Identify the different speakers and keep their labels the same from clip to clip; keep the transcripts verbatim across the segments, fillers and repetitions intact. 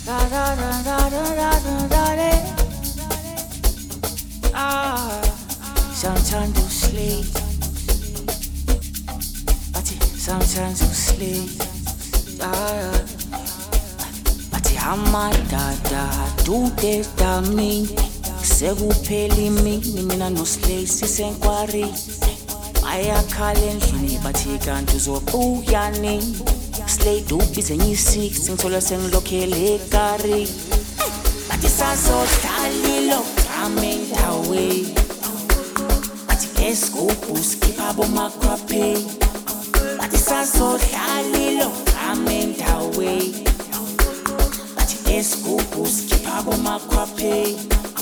Speaker 1: Da da da da da da da da da. Ah, sometimes you sleep, but sometimes you sleep. Ah, but amadada dudeda mini sekuphela imini mina noSlay sisenkwari bayakhala endlini bathi kanti uzobuya nini. Slay dubize ngisix ngithola sengilokhele ekari bathi sasodlalilo amendawe bathi escope skipha bomakhwaphe bathi sasodlalilo amendawe bathi escope skipha bomakhwaphe.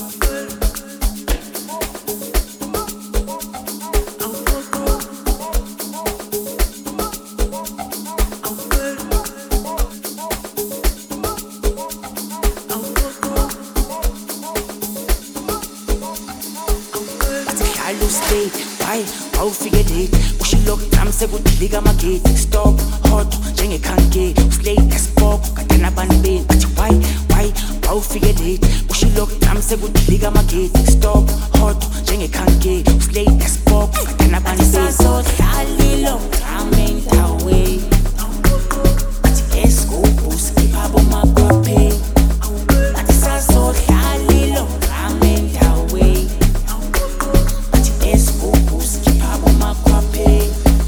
Speaker 1: Why, awufike late ushilok drum sekudilika amagate stop hot njengekhanke Slay esbok kadana abantu beni bathi why why awufike late ushilok drum sekudilika amagate stop hot njengekhanke Slay esbok kadana abantu beni sasodlalilo drum endawe bathi escope skipha bomakhwaphe bathi sasodlalilo drum endawe bathi escope skipha bomakhwaphe.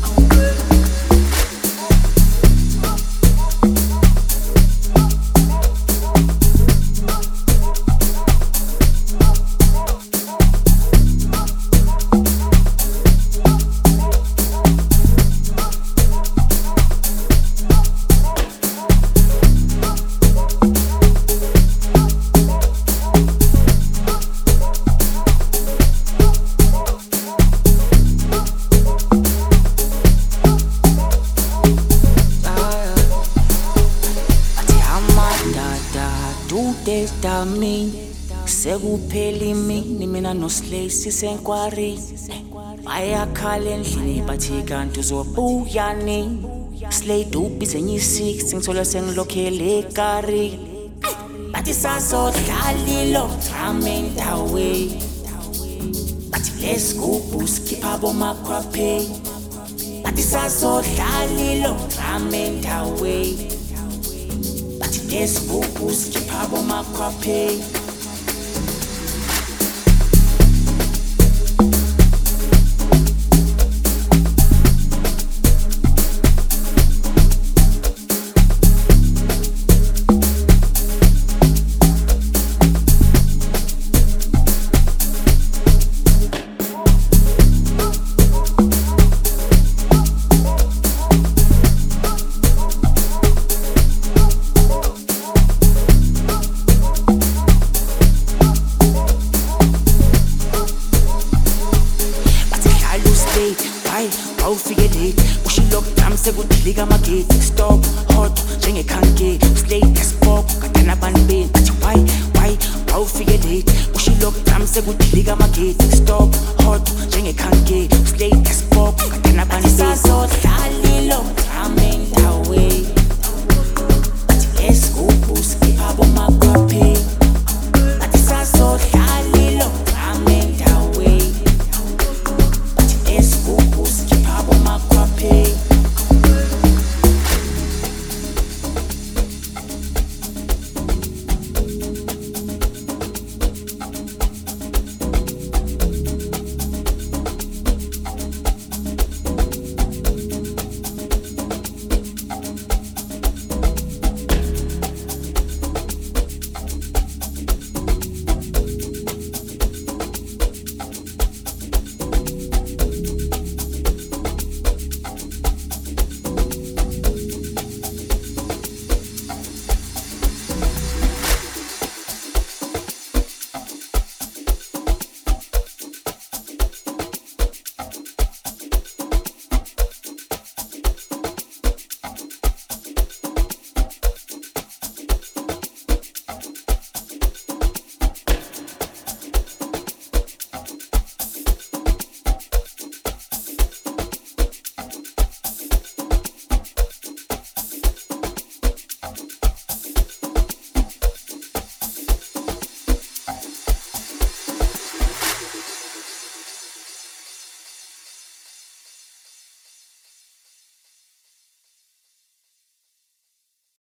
Speaker 1: Dudeda mini sekuphela imini mina noSlay sisenkwari bayakhala endlini bathi kanti uzobuya nini. Slay dubize ngisix ngithola sengilokhele ekari bathi sasodlalilo drum endawe bathi escope skipha bomakhwaphe bathi sasodlalilo drum endawe escope skipha bomakhwaphe. Why, awufike late ushilok drum sekudilika amagate stop hot njengekhanke Slay esbok kadana abantu beni bathi why why awufike late ushilok drum sekudilika amagate stop hot njengekhanke Slay esbok kadana abantu beni